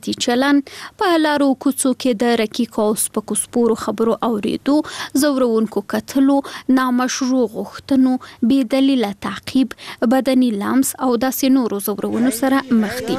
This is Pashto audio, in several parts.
تی چلن په لارو کوڅو کې د رکیکو او سپکو سپورو خبرو اوریدو، زورونکو کتلو، نامشروع غوښتنو، بې دلیله تعقیب، بدني لمس او داسې نورو زورونو سره مخ دي.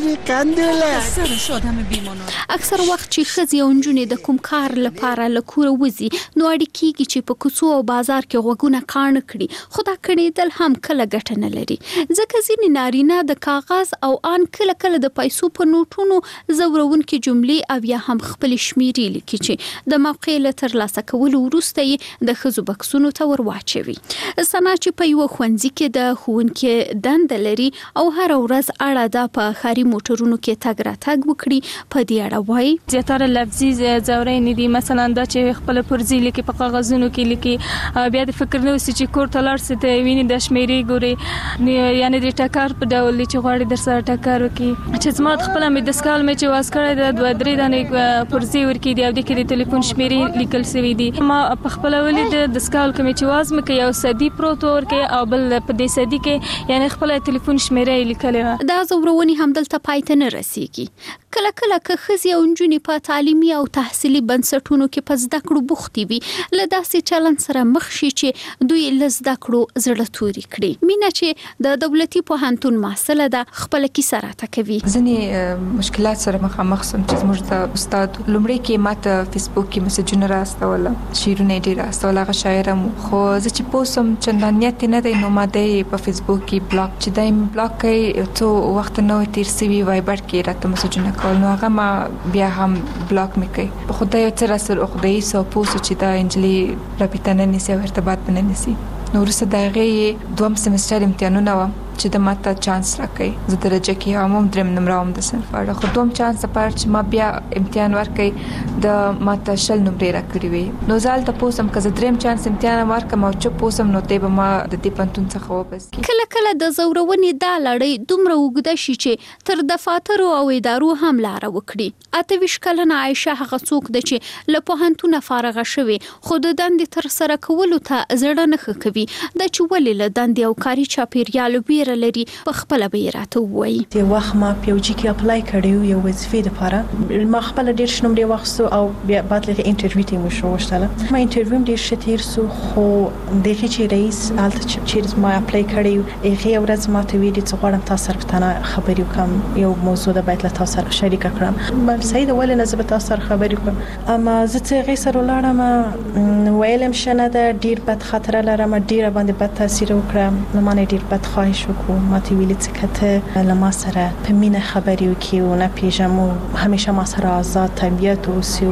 اکثر وخت چې ښځې او نجونې د کوم کار لپاره له کوره وځي، نو اړ کېږي چې په کوڅو او بازار کې غوږونه کاڼه کړي، خو دا کړېدل هم کله ګټه نه لري، ځکه ځینې نارینه د کاغذ او ان کله کله د پیسو په نوټونو زورونکې جملې او یا هم خپل شمیرې لیکي چې د موقع له ترلاسه کولو وروسته یې د ښځو بکسونو ته ور واچوي. سنا چې په یوه ښوونځي کې د ښوونکې دنده لري او هره ورځ اړه ده په ښاري موټرونو کې تګ راتګ وکړي، په دې اړه وایي زیاتره لفظي ځورنې دي، مثلا دا چې خپل پرزي لیکي په کاغذونو کې لیکي، بیا د فکر نه وسی چې کور ته لاړ سي ته ویني د شمیرې ګوري، یعنی د ټکر په ډول چې غواړي در سره ټکر وکړي. چې زما خپل مې د سکال مې چې واس کړی د 2-3 دانې پرزي ورکې دی او د کې د ټلیفون شمیرې لیکل شوی دي. ما په خپل ولید د سکال کې چې واز مې کې یو صدی پروت ورکې او بل په دې صدی کې یعنی خپل ټلیفون شمیرې لیکلې. دا زورونی هم دلته پایته نه رسیږي. کله کله که ښځې او نجونې په تعلیمي او تحصیلي بنسټونو کې په زده کړو بوختې وي، له داسې چلن سره مخ شي چې دوی له زده کړو زړه توري کړي. مینه چې د دولتي پوهنتون محصله ده، خپل کیسه راته کوي. ځینې مشکلات سره مخامخ سم چې زموږ د استاد لومړی کې ماته فیسبوک کې مسجونه راستول، شیرونه ډیر راستول، هغه شاعرم، خو زه چې پوسم چندانیت نه دی، نو ما د په فیسبوک کې بلاک چې دایم بلاک کوي، څو وخت نو تیر سوي وایبر کې راته مسجونه کول، نو هغه ما بیا هم بلاک مې کوي. په خدای سره سره خدای سو پوسو چې دا انجلي رابطه نه نسی او ارتباط نه نسی. نو وروسته د هغې 2 سمستر امتحانونه وه چې د ماته چانس راکړي، زه درجه کې هم 3 نمره هم د صنف وړه، خو 2 چانس لپاره چې ما بیا امتحان ورکړي د ماته 0 نمرې راکړي وي. نو زه هلته پوسم که زه 3 چانس امتحان ورکړم او چوپ پوسم، نو دی به ما د دې پوهنتون څخه وبس کړي. کله کله د زورونې دا لړۍ دومره اوږده شي چې تر دفاترو او ادارو هم لاره وکړي. 28 کلنه عایشه هغه څوک ده چې له پوهنتونه فارغه شوې، خو د دندې تر سره کولو ته زړه نه ښه کوي. دا چې ولې له دندې او کاري چاپیریال لري په خپل به راته وایي. د وخت ما پیوجي کې اپلای کړی یو وظیفې لپاره، ما خپل ډیر شنو لري وخت او بیا بعد لري انټرویو ته مو شو وشتله. ما انټرویو ډیر شتیر سو، خو دغه چې رئیس الته چې ما اپلای کړی هغه ورځ ما ته ویلي چې غواړم تاسو سره پټانه خبرې وکم، یو موضوع د باید له تاسو سره شریک کړم. ما سید ولې نه زه تاسو سره خبرې وکم، اما زه چې هغه سره لاړم ویلم شنه د ډیر بد خطر لرم، ډیر باندې بد تاثیر وکړم. نو ما ډیر بد خواهش وکړم، ما ته ویل چې کته لما سره په مینه خبرې وکړي او نه پیژمو، همیشه ما سره آزاد طبیعت اوسي.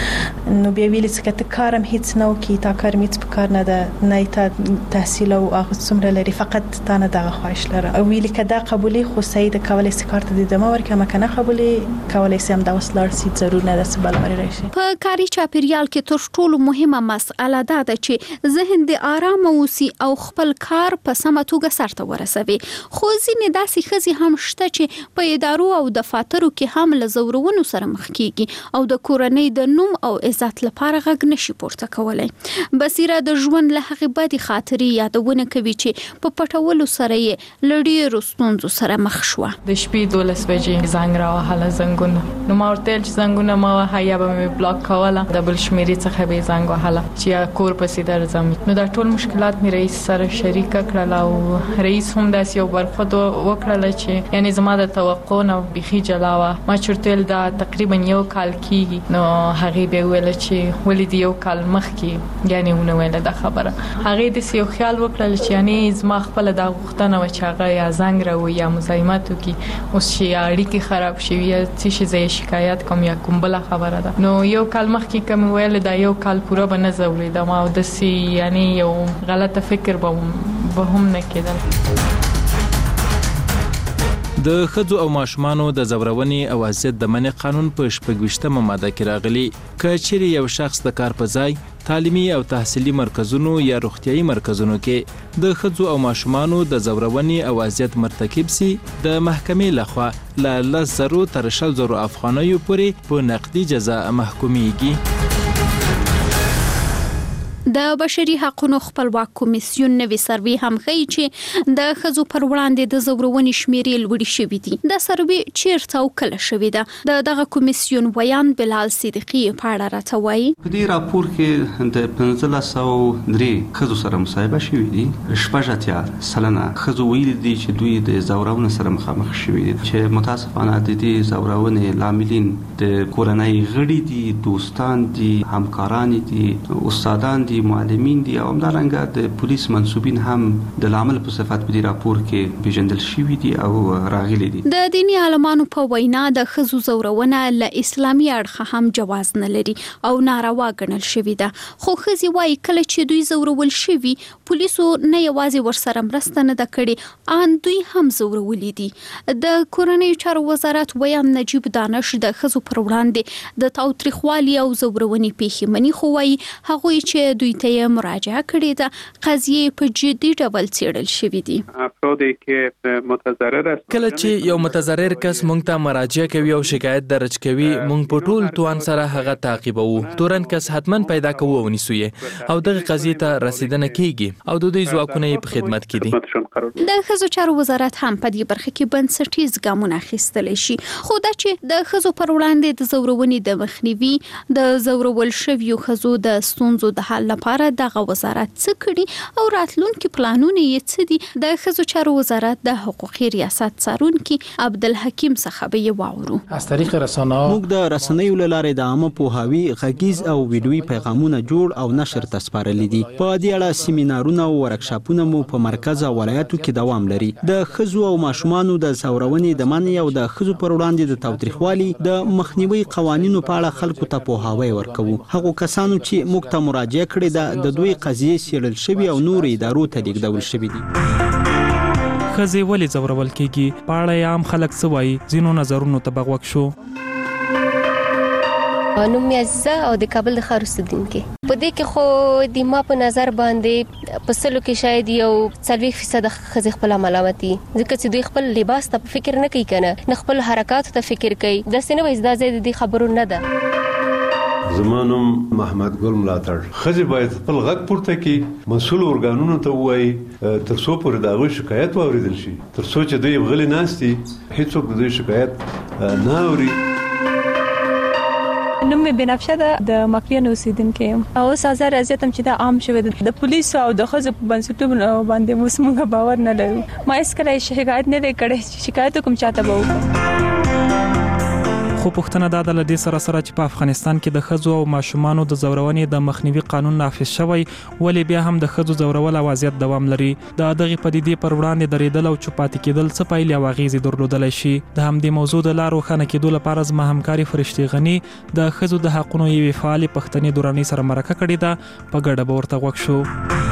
نو بیا ویل چې کته کارم هیڅ نه وکړي، تا کار هیڅ په کار نه ده، نه ته تحصیل او هغه څومره لري، فقط تا نه دغه خواهش لري. او ویل که دا قبولي خو سید کولای شي کار ته د ما ورکه، ما کنه قبولي کولای شي هم دا وسلار سي، ضرور نه ده چې بل مری راشي. په کاري چاپیریال کې تر ټولو مهمه مسأله ده چې ذهن دې آرام اوسي او خپل کار په سمه توګه سرته ورسوي. خو ځینې داسې ښځې هم شته چې په ادارو او دفاترو کې هم له زورونو سره مخ کیږي او د کورنۍ د نوم او عزت لپاره غږ نشي پورته کولی. بصیره د ژوند له هغې بدې خاطرې یادونه کوي چې په پټولو سره یې له ډېرو ستونزو سره مخ شوه. د شپې 12 بجې زنګ راوهله، زنګونه، نو ما ورته ویل چې زنګونه مه وهه یا به مې بلاک کوله، د بل شمېرې څخه به یې زنګ وهله چې کور پسې درځم. نو دا ټول مشکلات مې رئیس سره شریکه کړل او رئیس هم داسې یو برخود وکړل چې یعنی زما د توقع نه بيخي جلا وه. ما چرته دا تقریبا 1 کال کېږي. نو هغه به ویل چې ولې دی 1 کال مخکې یعنی ونه ویل دا خبره. هغه د یو خیال وکړل چې یعنی زما خپل د غوښتنه و چې هغه یا زنګ راوي یا مزاحمت وکي، اوس چې اړیکې خراب شي یا څه شي زه شکایت کوم یا کوم بل خبره ده. نو 1 کال مخکې کوم ویل دا 1 کال پوره به نه زوري دا ما د سي یعنی یو غلطه فکر به هم نه کېدل. د ښځو او ماشومانو د زورونې او اذیت د منع قانون په 26مه ماده کې راغلی که چیرې یو شخص د کار په ځای، تعلیمي او تحصیلي مرکزونو یا روغتیايي مرکزونو کې د ښځو او ماشومانو د زورونې او اذیت مرتکب سي، د محکمې لخوا له 10,000 تر 20,000 افغانیو پورې په نقدي جزا محکومیږي. د بشري حقوقو خپلواک کمیسیون نوې سروې هم ښیي چې د ښځو پر وړاندې د زورونې شمیرې لوړې شوې دي. د سروې چیرته او کله شوې ده؟ د دغه کمیسیون ویان بلال صدیقي په اړه راته وایي. په دې راپور کې د 1503 ښځو سره مصاحبه شوې دي. 80% ښځو ویلي دي چې دوی د زورونې سره مخامخ شوې دي، چې متاسفانه د دې زورونې لاملین د کورنۍ غړي دي، دوستان دي، همکاران دي، استادان دي، معلمین دي او همدارنګه د پولیس منسوبین هم د لامل په صفت په دې راپور کې پیژندل شوي دي او راغلي دي. د دینی عالمانو په وینا د ښځو زورونه له اسلامي اړخه هم جواز نه لري او ناروا ګڼل شوی ده. خو ښځې وایي کله چې دوی زورول شوي، پولیسو نه یوازې ورسره مرسته نه ده کړې، ان دوی هم زورولي دي. د کورنیو چارو وزارت ویان نجیب دانش د ښځو پر وړاندې د تاوتریخوالي او زورونې پیښې مني، خو وایي هغوی چې دوی ته یې مراجعه کړې ده قضیې په جدي ډول څیړل شوې دي. کله چې یو متضرر کس مونږ ته مراجعه کوي او شکایت درج کوي، مونږ په ټول توان سره هغه تعقیبوو. تورن کس حتما پیدا کوو او نیسو یې او دغه قضیې ته رسیدنه کیږي او د دوی ځواکونه یې په خدمت کې دي. د ښځو چارو وزارت هم په دې برخه کې بنسټیز ګامونه اخیستلی شي، خو دا چې د ښځو پر وړاندې د زورونې د مخنیوي، د زورول شویو ښځو د ستونزو د حل لپاره دغه وزارت څه کړي او راتلونکي پلانونه یې څه دي. د ښځو چارو وزارت د حقوقي ریاست څارونکي عبدالحکیم څخه به یې واورو. از طریق رسانه موږ د رسنیو له لارې د عامه پوهاوي غږیز او ویډیويي پیغامونه جوړ او نشر ته سپارلي دي. په دې اړه سیمینارونه او ورکشاپونه مو په مرکز او ولایتو کې دوام لري. د ښځو او ماشومانو د زورونې د منع او د ښځو پر وړاندې د تاوتریخوالي د مخنیوي قوانینو په اړه خلکو ته پوهاوی ورکوو. هغو کسانو چې موږ ته مراجعه کړې ده د دوی قضیې څیړل شوي او نور ادارو ته لیږدول شوي دي. ښځې ولې ځورول کیږي؟ په اړه یې عام خلک څه وایي؟ ځینو نظرونو ته به غوږ شو. نوم مې عزیزه او د کابل د ښار اوسیدونکې. په دې کې خو د ما په نظر باندې په سلو کې شاید یو 40% ښځې خپل ملامتي، ځکه چې دوی خپل لباس ته فکر نه کوي، کنه نه خپل حرکات ته فکر کوي. داسې نه وایي دا ځای د خبرو نه ده. زما نوم محمد ګل ملاتړ. ښځې باید خپل غږ پورته کړي، مسؤل ارګانونو ته ووایي تر څو پورې د هغوی شکایت واورېدل شي، تر څو چې دوی غلي ناست دي هیڅوک د دوی شکایت نه اوري. نوم مې بنفشه ده، د مکریان اوسیدونکې یم. اوس هزار اذیت هم چې دا عام شوی ده. د پولیسو او د ښځو په بنسټونو باندې اوس موږ باور نه لرو. ما هیڅ کله شکایت نه دی کړی چې شکایت وکړم چاته به وکړم. خو پوښتنه دا ده له دې سره سره چې په افغانستان کې د ښځو او ماشومانو د زورونې د مخنیوي قانون نافذ شوی، ولې بیا هم د ښځو زورول او اذیت دوام لري؟ د دغې پدیدې پر وړاندې درېدل او چوپ پاتې کېدل څه پایلې او اغېزې درلودلی شي؟ د همدې موضوع د لا روښانه کېدو لپاره زما همکارې فرشتې غني د ښځو د حقونو یوې فعالې پښتنې دورانۍ سره مرکه کړې ده. په ګډه به ورته غوږ شو.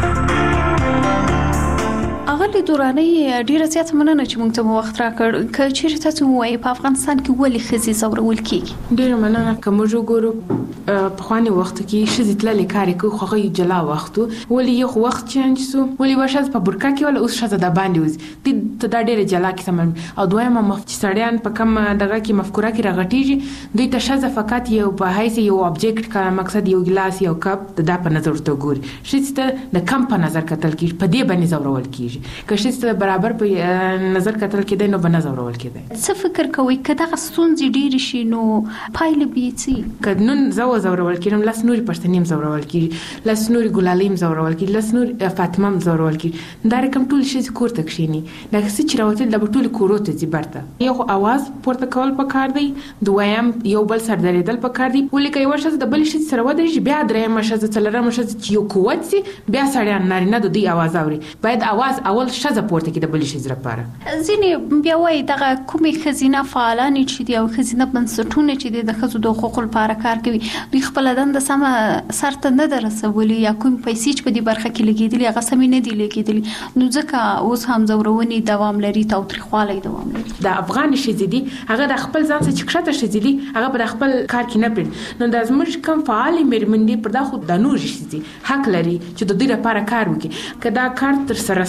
اغلی دورانۍ ډیره زیاته مننه چې موږ ته مو وخت راکړ. که چیرې تاسو ووایئ په افغانستان کې ولې ښځې زورول کیږي؟ ډیره مننه. که موږ وګورو پخواني وخت کې ښځې تللې کار کوي، خو هغه جلا وخت ولې یو وخت چینج سو، ولې یوه ښځه په برکه کې وله اوس ښځه د باندې وځي. ته دا ډیره جلا کیسه. او دویمه چې سړیان په کم دغه کې مفکوره کې راغټیږي، دوی ته ښځه فقط یو په حیث یو ابجیکټ کار مقصد یو ګلاس یو کپ د په نظر ته ګوري. ښځې ته د کم په نظر کتل کیږي، په دې باندې زورول کیږي. که ښځې ته برابر په نظر کتل کېدای نو به نه زورول کېدای. څه فکر کوئ که دغه ستونزې ډېرې شي نو پایله به یې څه؟ که نن زه وزورول کېږم، لس نورې پښتنې هم زورول کېږي، لس نورې ګلالۍ هم زورول کېږي، لس نورې فاطمه هم زورول کېږي. دا رقم ټولې ښځې کور ته کښېني، دا څه چې راوتل دا به ټولې کورو ته ځي برته. یو خو اواز پورته کول پکار دی، دویم یو بل سره درېدل پکار دی. ولې که یوه ښځه د بلې ښځې سره ودرېږي، بیا درېیمه ښځه څلورمه ښځه چې یو قوت سي، بیا سړیان نارینه د دوی اواز اوري. باید اواز اول ښځه پورته کړي د بلې ښځې لپاره. ځینې بیا وایي دغه کومې ښځینه فعالانې چې دي او ښځینه بنسټونه چې دي د ښځو د حقوقو لپاره کار کوي، دوی خپله دنده سمه سرته نه ده رسولې، یا کوم پیسې چې په دې برخه کې لګېدلي هغه سمې نه دي لګېدلي، نو ځکه اوس هم زورونې دوام لري، تاوتریخوالی دوام لري. د افغان ښځې دي هغه د خپل ځان څخه چې کښته ښځې دي هغه په خپل کار کې نه پرېږدي. نو دا زموږ کوم فعالې مېرمنې دي پر دا خو د نورې ښځې حق لري چې د دوی لپاره کار وکړي. که دا کار تر سره سوی وای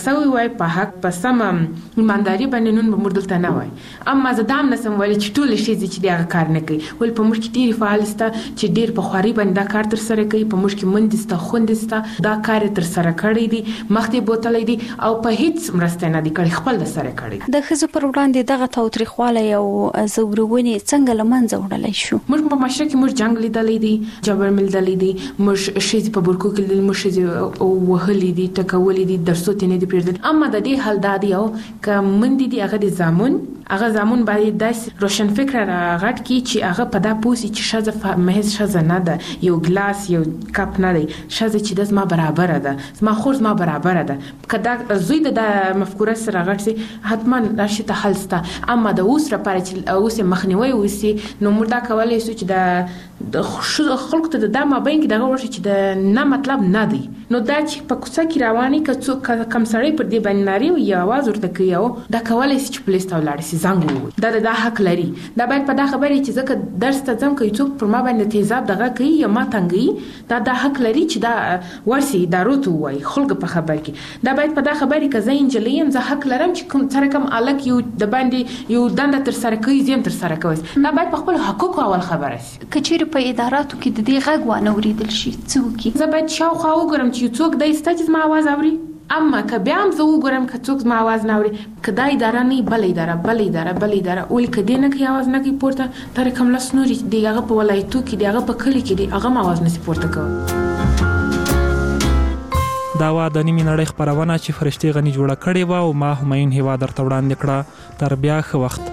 وای په حق په سم ایمانداري باندې نن به مردلته نه وای. اما زه دام نسم ویل چې ټول شي چې دغه کار نه کوي. ول په موږ کې ډیر فعال ستا چې ډیر په خواري باندې دا کار تر سره کوي. په موږ کې مندستا خوندستا دا کار تر سره کړی دي، مخته بوتلې دي او په هیڅ مرسته نه دي کړی، خپل سره کړی. د خزو پر وړاندې دغه تاوتریخواله او زورونی څنګه لمنځه وړلای شو؟ موږ په مشرق کې موږ جنگ لیدلې دي، جبر مل لیدلې دي، موږ شي په برکو کې موږ شي وهلې دي، ټکولې دي، درسوت نه دي پیژدل. اما د دې حل دادی او ک مندي دي هغه د زامن باید داس روشن فکر راغټ کی چې هغه په دا پوسی چې شزه مهز شزه نه ده، یو ګلاس یو کپ نه دی، شزه چې د ما برابر ده، ما خور ما برابر ده. کدا زوی د مفکوره سره راغټ سي حتما راشي ته حل ستا. اما د اوس لپاره چې اوس مخنیوي وسی نو مردا کولای شو چې د خلکو ته د ما بین کې دغه ورشي چې د نه مطلب نه دی. نو دا چې په کوڅه کې رواني کم سړی پر دې باندې ناري او आवाज ورته کوي او دا کولای شي چې پولیس ته ولاړ شي زنګ ووي. دا حق لري. دا باید په دا خبرې چې ځکه درس ته ځم کوي څوک پر ما باندې تیزاب دغه کوي یا ما تنګي، دا حق لري چې دا ورسي ادارو ته وایي خلک په خبر کې. دا باید په دا خبرې کې زه انجلیم زه حق لرم چې کوم سره کوم الک یو د باندې یو دنده تر سره کوي زم تر سره کوي. دا باید په خپل حقوق اول خبره شي. کچېر په اداراتو کې د دې غږ وانه اوریدل شي څوک زه باید شاوخوا وګورم چې څوک د استاجز ما आवाज اوري. اما که بیا هم زه وګورم که څوک ما आवाज نه اوري، که دا اداره نه بل اداره ولې که دې نه کوي आवाज نه کوي پورته تر کوم لاس نوري دی هغه په ولایتو کې دی هغه په کلی کې دی هغه ما आवाज نه پورته کوي. دا وا د نیمه نړۍ خبرونه چې فرشتي غني جوړه کړې و او ما همایون هوا درته وړاندې کړه. تر بیا ښه وخت.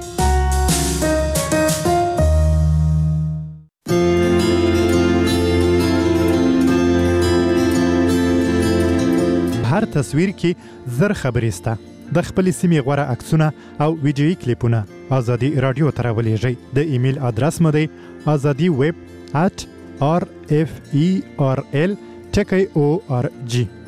هر تصویر کې زر خبرې سته. د خپل سیمې غوره عکسونه او ویډیويي کلیپونه ازادي رادیو ته راولېږئ. د ایمیل ادرس مو دی azadiweb@rferl.org.